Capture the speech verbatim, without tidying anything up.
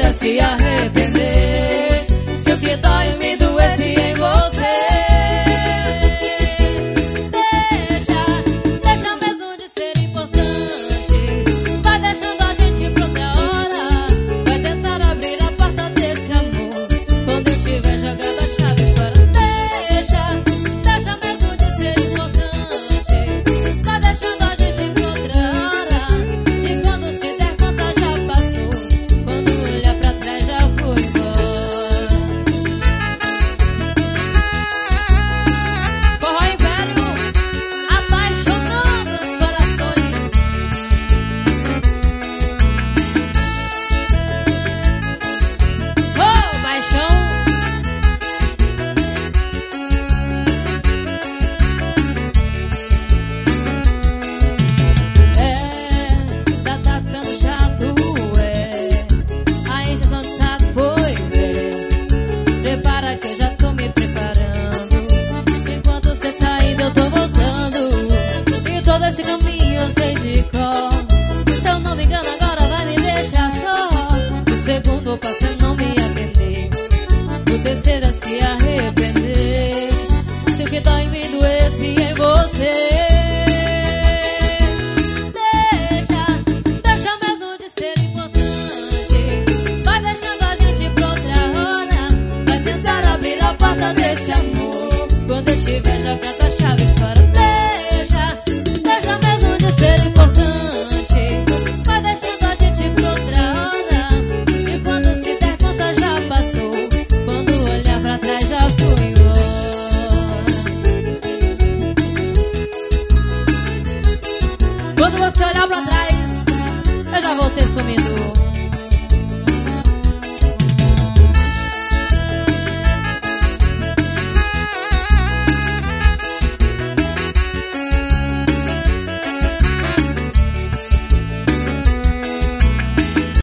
terceira se arrepender. Se o que dói me doesse em você, deixa, deixa mesmo de ser importante. Vai deixando a gente pra outra hora. Vai tentar abrir a porta desse amor quando eu tiver jogado a chave fora. Deixa, deixa mesmo de ser importante. Vai deixando a gente pra outra hora. E quando se der conta já passou. Quando olhar pra trás já foi embora. Forró Império, apaixonando os corações. Oh, paixão. É, já tá ficando chato, é. A encheção de saco, pois é. Prepara que eu já tô me preparando. Enquanto cê tá indo eu tô voltando. E todo esse caminho eu sei de cor. Se eu não me engano agora vai me deixar só. O segundo passo é não me atender. O terceiro é se arrepender. Se o que dói me doesse em você, deixa, deixa mesmo de ser importante. Vai deixando a gente pra outra hora. Vai tentar abrir a porta desse amor quando eu tiver jogado a chave fora. Deixa, deixa mesmo de ser importante. Vai deixando a gente pra outra hora. E quando se der conta já passou. Quando olhar pra trás já fui embora. Quando você olhar pra trás, eu já vou ter sumido.